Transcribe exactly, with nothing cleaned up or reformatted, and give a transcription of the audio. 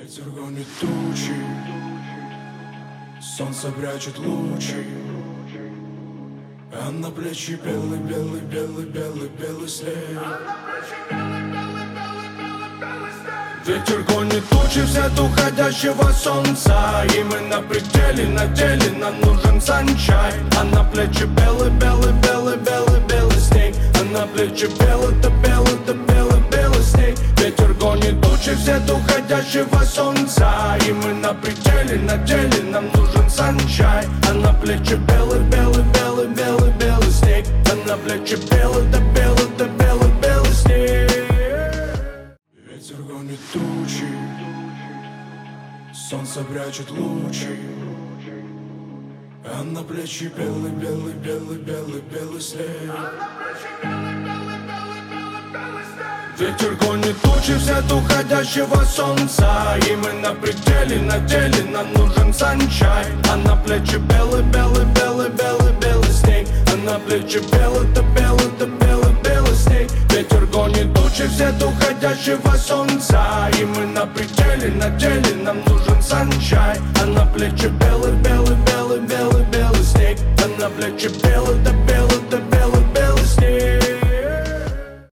Ветер гонит тучи, солнце прячет лучи, а на плечи белый, белый, белый, белый, белый снег. Ветер гонит тучи вслед уходящего солнца, и мы на пределе, на деле, нам нужен санчай. А на плечи белый, белый, белый, белый, белый снег. А на плечи белый, да белый, да белый, белый снег. Ветер гонит тучи вслед уходящего солнца, и мы на пределе, на деле, нам нужен санчай. А на плечи белый, белый, белый, белый, белый снег. А на плечи белый, да белый, да белый, белый снег. Ветер гонит тучи, солнце прячет лучи, а на плечи белый, белый, белый, белый, белый снег. Ветер гонит тучи вслед уходящего солнца, и мы на пределе, на деле, нам нужен санчай. А на плечи белый, белый, белый, белый, белый снег. А на плечи белый, да белый, да белый, белый снег. Ветер гонит тучи вслед уходящего солнца, и мы на пределе, на деле, нам нужен санчай. А на плечи белый, белый, белый, белый, белый снег. А на плечи белый, да